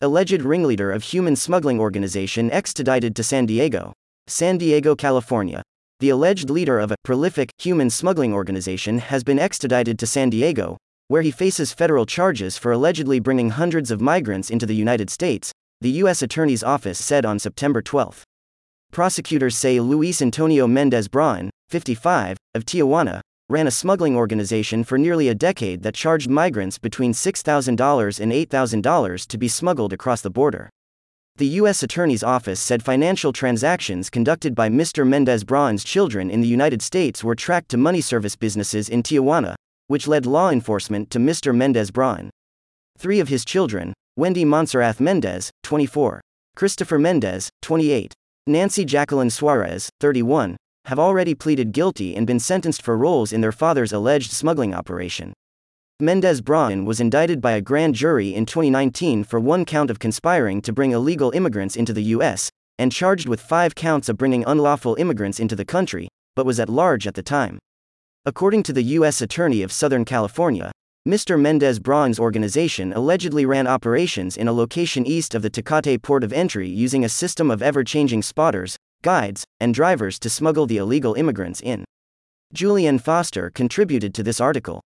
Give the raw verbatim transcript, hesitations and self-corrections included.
Alleged ringleader of human smuggling organization extradited to San Diego. San Diego, California. The alleged leader of a prolific human smuggling organization has been extradited to San Diego, where he faces federal charges for allegedly bringing hundreds of migrants into the United States, the U S Attorney's Office said on September twelfth. Prosecutors say Luis Antonio Mendez Braun, fifty-five, of Tijuana, ran a smuggling organization for nearly a decade that charged migrants between six thousand dollars and eight thousand dollars to be smuggled across the border. The U S Attorney's Office said financial transactions conducted by Mister Mendez Braun's children in the United States were tracked to money service businesses in Tijuana, which led law enforcement to Mister Mendez Braun. Three of his children, Wendy Montserrat Mendez, twenty-four, Christopher Mendez, twenty-eight, Nancy Jacqueline Suarez, thirty-one, have already pleaded guilty and been sentenced for roles in their father's alleged smuggling operation. Mendez Braun was indicted by a grand jury in twenty nineteen for one count of conspiring to bring illegal immigrants into the U S, and charged with five counts of bringing unlawful immigrants into the country, but was at large at the time. According to the U S Attorney of Southern California, Mister Mendez Braun's organization allegedly ran operations in a location east of the Tecate port of entry using a system of ever-changing spotters, guides, and drivers to smuggle the illegal immigrants in. Julianne Foster contributed to this article.